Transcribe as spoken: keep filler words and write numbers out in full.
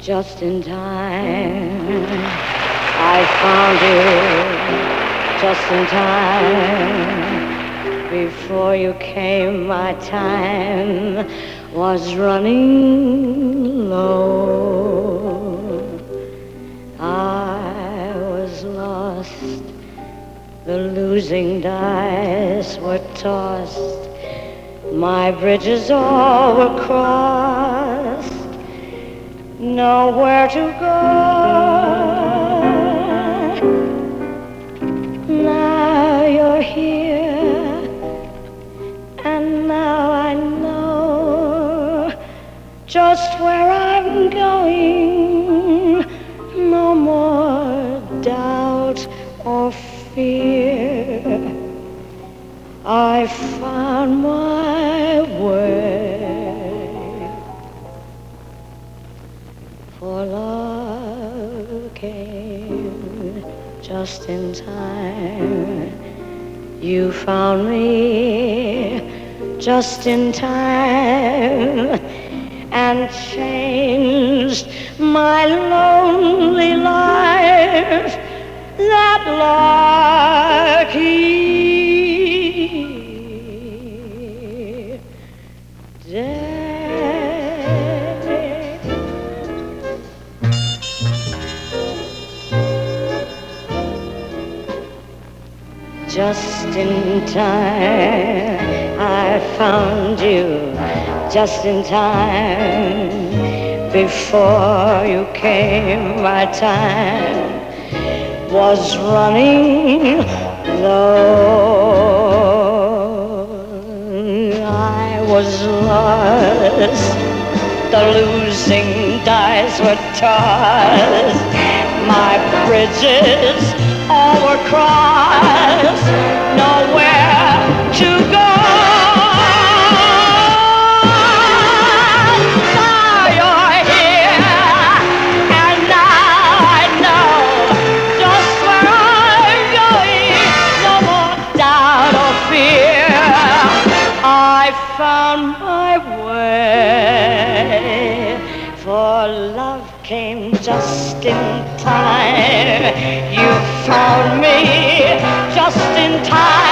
Just in time, I found you. Just in time, before you came, my time was running low. I was lost, the losing dice were tossed, my bridges all were crossed. Nowhere to go. Now you're here, and now I know just where I'm going. No more doubt or fear. I found my way. For love came just in time. You found me just in time and changed my lonely life. That lucky day. Just in time, I found you. Just in time, before you came, my time was running low. I was lost, the losing dice were tossed, my bridges all were crossed, nowhere to go. Now you're here, and now I know just where I'm going. No more doubt or fear. I found my way, for love came just in time. You found me just in time.